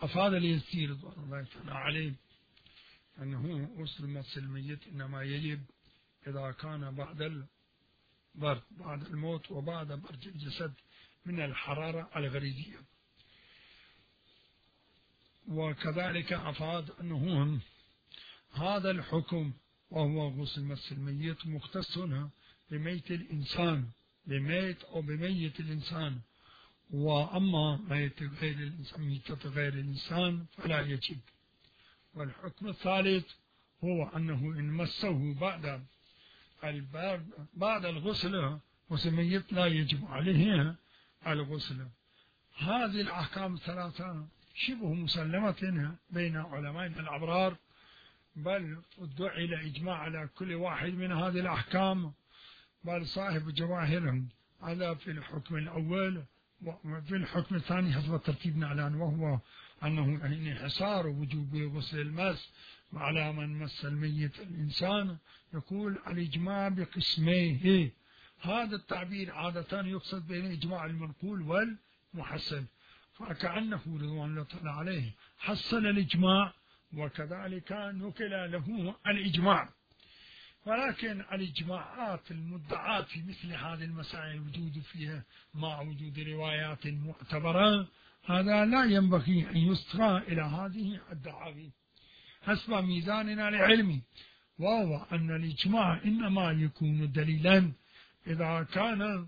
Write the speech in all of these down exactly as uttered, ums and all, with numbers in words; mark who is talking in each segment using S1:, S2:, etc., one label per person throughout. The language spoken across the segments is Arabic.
S1: أفاد اليسير رضوان الله تعالى عليه أنه غسل مس الميت إنما يجب إذا كان بعد البرد بعد الموت وبعد برد الجسد من الحرارة الغريزية. وكذلك أفاد أنه هذا الحكم وهو غسل مس الميت مختص بميت الإنسان بميت أو بميت الإنسان، وأما ميت غير الإنسان ميتة غير الإنسان فلا يجب. والحكم الثالث هو أنه إن مسه بعد بعد الغسل غسل ميت لا يجب عليه الغسل. هذه الأحكام الثلاثة شبه مسلمة بين علمائنا الأبرار، بل ادعي إلى إجماع على كل واحد من هذه الأحكام، بل صاحب جواهرهم هذا في الحكم الأول وفي الحكم الثاني حسب ترتيبنا الآن، وهو أنه انحصار وجوب غسل المس على من مس الميت الإنسان. يقول الإجماع بقسميه. هذا التعبير عادة يقصد بين إجماع المنقول والمحسن، فكأنه رضوان الله تعالى عليه حسن الإجماع وكذلك نقل له الإجماع. ولكن الإجماعات المدعاة في مثل هذه المسائل وجود فيها مع وجود روايات معتبرة، هذا لا ينبغي أن يصغى إلى هذه الدعاوي حسب ميزاننا العلمي، وهو أن الإجماع إنما يكون دليلا إذا كان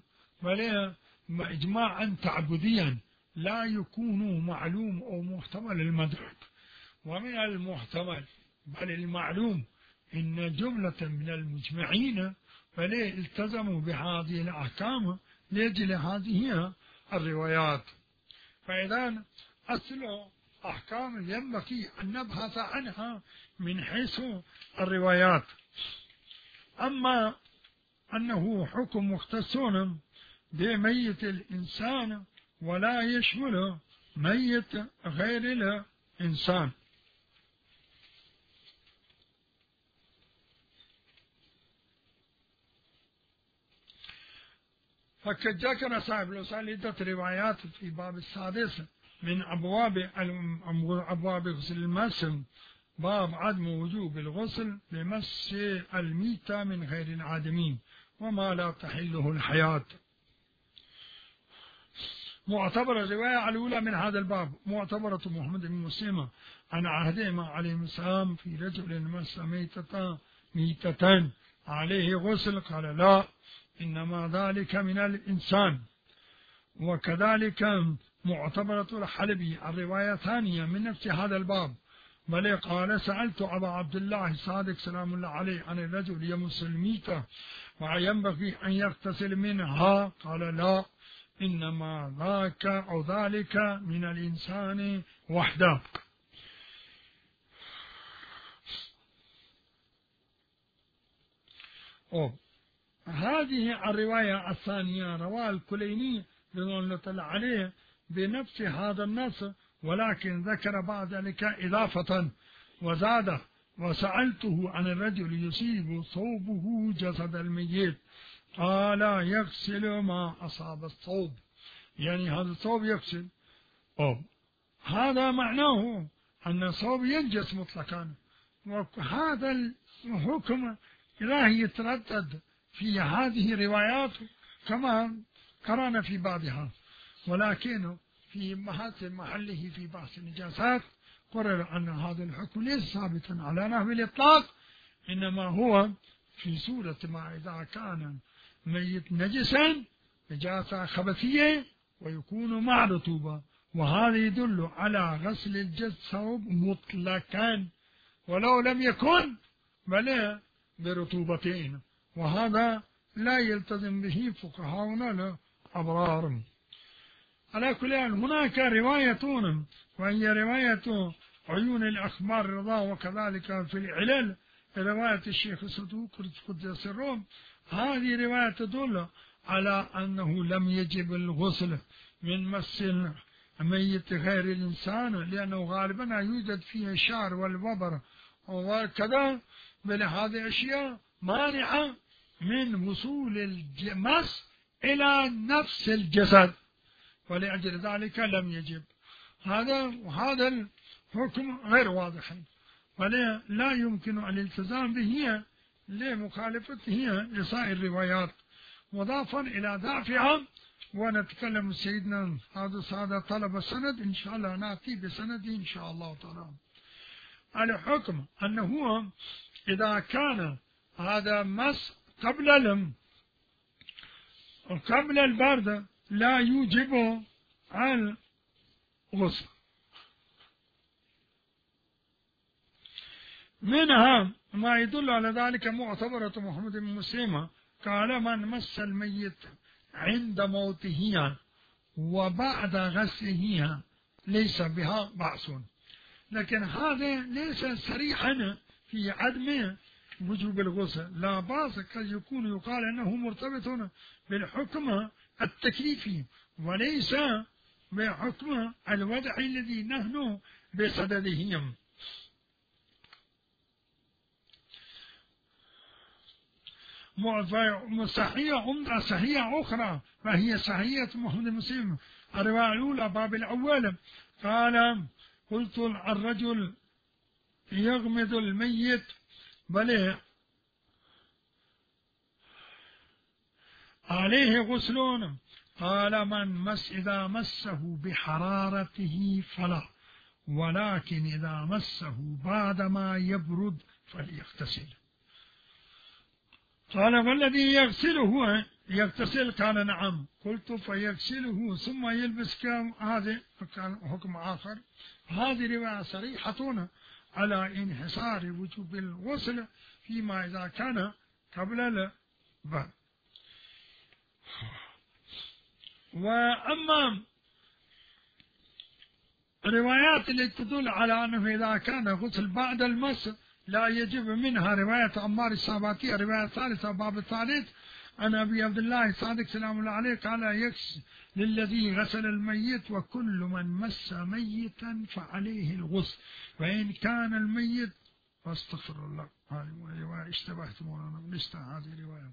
S1: إجماعا تعبديا لا يكون معلوم أو محتمل المدرك. ومن المحتمل بل المعلوم إن جملة من المجمعين فليه التزموا بهذه الأحكام لأجل هذه الروايات. فإذا أصل أحكام ينبغي أن نبحث عنها من حيث الروايات. أما أنه حكم مختص بميت الإنسان ولا يشمل ميت غير الإنسان. فقد ذكر صاحب الوصال عدة روايات في باب السادس من أبواب أبواب غسل المس، باب عدم وجوب الغسل بمس الميتة من غير العادمين وما لا تحله الحياة. معتبرة الرواية الأولى من هذا الباب معتبرة محمد بن مسلمة عن عهدهما عليه السلام في رجل مس ميتة ميتتين عليه غسل، قال لا إنما ذلك من الإنسان. وكذلك معتبرة الحلبي الرواية ثانية من نفس هذا الباب، بل قال سألت أبا عبد الله الصادق سلام الله عليه عن الرجل يمس الميتة وينبغي أن يغتسل منها، قال لا إنما ذاك أو ذلك من الإنسان وحده. أوه. هذه الرواية الثانية رواه الكليني رضوان الله تعالى عليه بنفس هذا النص، ولكن ذكر بعد ذلك إضافة وزاد وسألته عن الرجل يصيب ثوبه جسد الميت قال يغسل ما أصاب الثوب، يعني هذا الثوب يغسل. أو هذا معناه أن الثوب ينجس مطلقا، وهذا الحكم لا يتردد في هذه الروايات كما قرأنا في بعضها، ولكن في محله في بحث النجاسات قرر أن هذا الحكم ليس ثابتا على نحو الإطلاق، إنما هو في سورة ما إذا كان ميت نجسا نجاسة خبثية ويكون مع رطوبة، وهذا يدل على غسل الجسد مطلقا ولو لم يكن بل برطوبتين، وهذا لا يلتزم به فقهاؤنا الأبرار. على كل حال هناك روايتون، وهي رواية عيون الأخبار الرضا، وكذلك في العلل رواية الشيخ الصدوق قدس سره. هذه رواية تدل على أنه لم يجب الغسل من مس ميت غير الإنسان، لأنه غالبا يوجد فيه الشعر والوبر وكذا، بل هذه أشياء مانعة من وصول المس إلى نفس الجسد، ولأجل ذلك لم يجب. هذا وهذا الحكم غير واضح، ولا لا يمكن الالتزام به لمخالفته لسائر الروايات، مضافا إلى ضعفها. ونتكلم سيدنا هذا هذا طلب السند، إن شاء الله نأتي بسنده إن شاء الله تعالى. الحكم أنه إذا كان هذا مس قبل الم قبل البرد لا يوجب الغسل. منها ما يدل على ذلك معتبرة محمد بن مسلمة قال: من مس الميت عند موته وبعد غسله ليس بها بأس. لكن هذا ليس صريحا في عدم وجوب الغسل، لا بأس، قد يكون يقال أنه مرتبط بالحكم التكليفي وليس بحكم الوضع الذي نحن بصددهم. صحيحة صحيحة أخرى وهي صحيحة محمد مسلم، الرواية الأولى باب الأول قال: قلت الرجل يغمض الميت بل عليه غسل، قال: من مس إذا مسه بحرارته فلا، ولكن إذا مسه بعدما يبرد فليغتسل. قال: والذي يغسله يغتسل؟ قال: نعم. قلت: فيغسله ثم يلبس كم؟ هذا حكم آخر. هذه رواية صريحة على انحصار وجوب الغسل فيما إذا كان قبل البرد. وأما الروايات التي تدل على أنه إذا كان غسل بعد المس لا يجب، منها رواية عمار الساباتي الرواية الثالثة باب الثالث عن أبي عبد الله الصادق سلام الله عليه قال: يكس للذي غسل الميت وكل من مس ميتا فعليه الغسل وإن كان الميت واستغفر الله. هذه رواية اشتبهت مولانا لسه هذه رواية.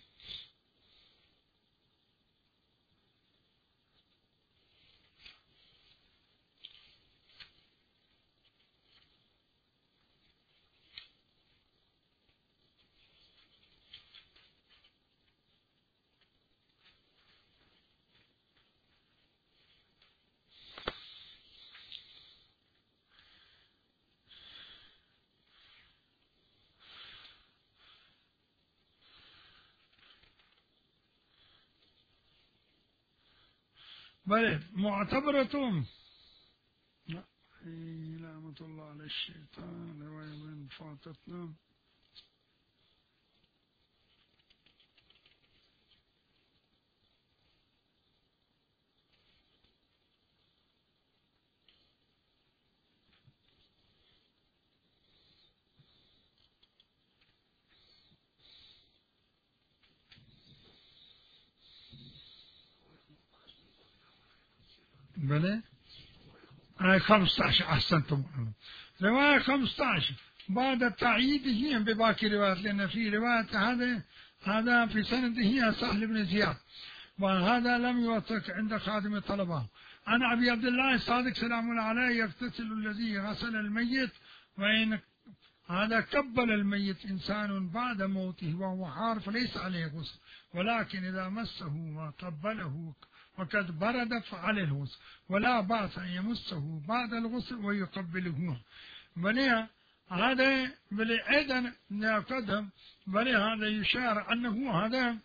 S1: بل معتبرة لعنة الله على الشيطان رواية من فاتتنا. بلى آية خمسة عشر أحسنتم. رواية خمسة عشر بعد تعييده بباقي روايات، لأن في رواية هذا هذا في سنده سهل بن زياد، وهذا لم يوثق عند خادم الطلبة. عن أبي عبد الله الصادق سلام الله عليه: يغتسل الذي غسل الميت وإن هذا قبل الميت إنسان بعد موته وهو حار فليس عليه غسل، ولكن إذا مسه وقبله وقد برد فعليه الغسل، ولا بأس أن يمسه بعد الغسل ويقبله. بل هذا بل أيضا قدم بل هذا يشار أنه هذا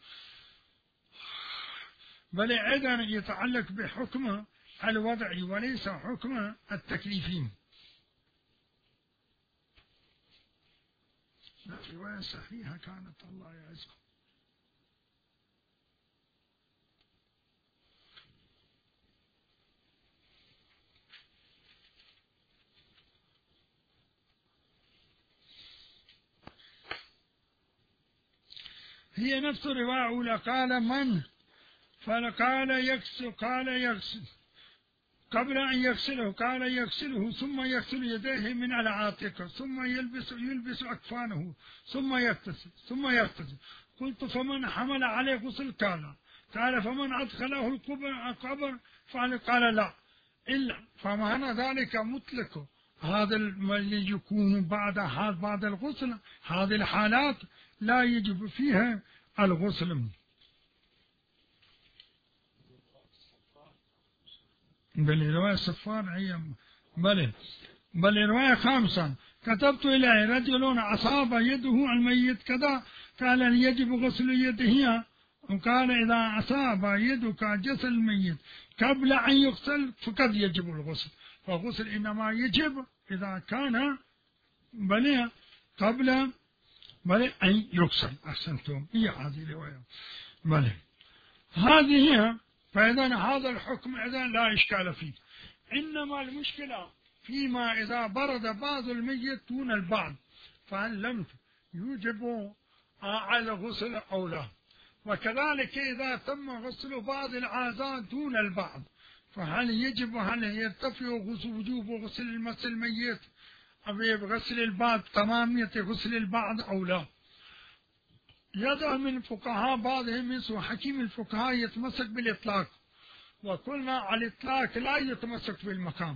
S1: بل أيضا يتعلق بحكم الوضع وليس حكم التكليفين. لا رواية صحيحة كانت الله يعزكم. هي نفس الرواية الأولى. قال: من فقال يغسل قال يغسل قبل أن يغسله قال يغسله ثم يغسل يديه من العاتق ثم يلبس يلبس أكفانه ثم يغتسل ثم يغتسل. قلت: فمن حمل عليه غسل؟ قال قال فمن أدخله القبر قال لا، إلا فمعنى ذلك مطلق هذا اللي يكون بعد بعد الغسل، هذه الحالات لا يجب فيها الغسل. بل رواية صفار هي بل بل رواية خامسة كتبت إليه رجل أصاب يده الميت كذا قال يجب غسل يده، وقال إذا أصاب يدك جسد الميت قبل أن يغسل فقد يجب الغسل، فالغسل إنما يجب إذا كان بل قبل بل أن يغسل. أحسنتم، هي هذه الرواية بل هذه هي. فإذا هذا الحكم إذن لا إشكال فيه، إنما المشكلة فيما إذا برد بعض الميت دون البعض، فهل لم يوجب على الغسل أو لا؟ وكذلك إذا تم غسل بعض الأعضاء دون البعض، فهل يجب هل يرتفع وجوب غسل المس الميت بغسل البعض تمامية غسل البعض أو لا؟ يدعى من الفقهاء بعضهم من حكيم الفقهاء يتمسك بالإطلاق، وقلنا الإطلاق لا يتمسك بالمقام،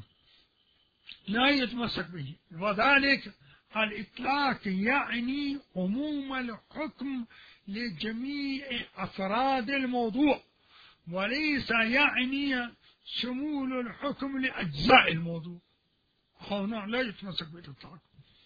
S1: لا يتمسك به، وذلك الإطلاق يعني عموم الحكم لجميع أفراد الموضوع، وليس يعني شمول الحكم لأجزاء الموضوع، هنا لا يتمسك بالإطلاق.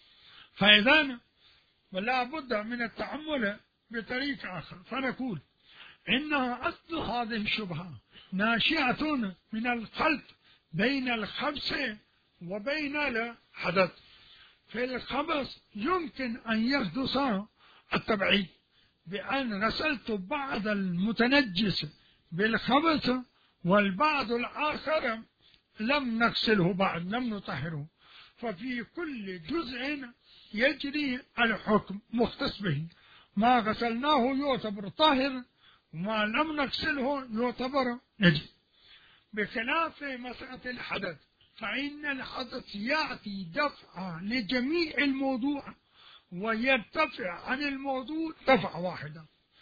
S1: فإذا ولا بد من التعامل بطريق آخر، فنقول إنها أصل هذه الشبهة ناشئة من الخلط بين الخبث وبين الحدث. في الخبث يمكن أن يحدث التبعيد بأن غسلت بعض المتنجس بالخبث والبعض الآخر لم نغسله بعد، لم نطهره، ففي كل جزء يجري الحكم مختص به، ما غسلناه يعتبر طاهر وما لم نغسله يعتبر نجس. بخلاف مسألة الحدث، فإن الحدث يأتي دفعا لجميع الموضوع ويرتفع عن الموضوع دفعة واحدة،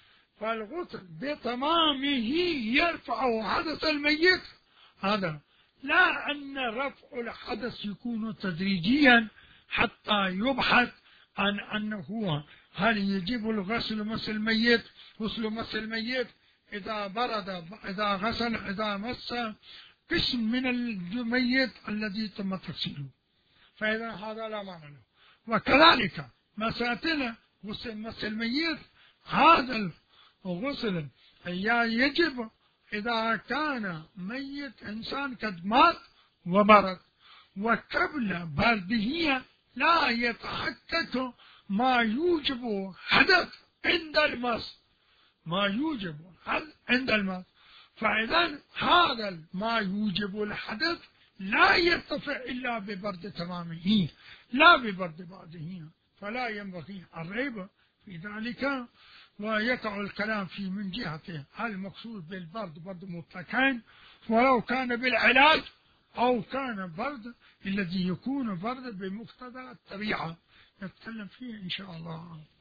S1: فالغسل بتمامه يرفع حدث الميت، هذا لا أن رفع الحدث يكون تدريجيا حتى يبحث عن أنه هل يجب الغسل مس الميت غسل مس الميت إذا برد إذا غسل إذا مس قسم من الميت الذي تم تغسيله، فإذا هذا لا معنى له. وكذلك مسألة غسل مس الميت، هذا الغسل يجب إذا كان ميت إنسان قد مات وبرد، وقبل برده لا يتحقق ما يوجب حدث عند المس، ما يوجب حدث عند المس، فإذا هذا ما يوجب الحدث لا يرتفع إلا ببرد تمامه لا ببرد بعده، فلا ينبغي الريب في ذلك. ويقع الكلام في من جهته هل المقصود بالبرد برد مطلقين، ولو كان بالعلاج أو كان برد الذي يكون برد بمقتضى الطبيعة، نتكلم فيه إن شاء الله.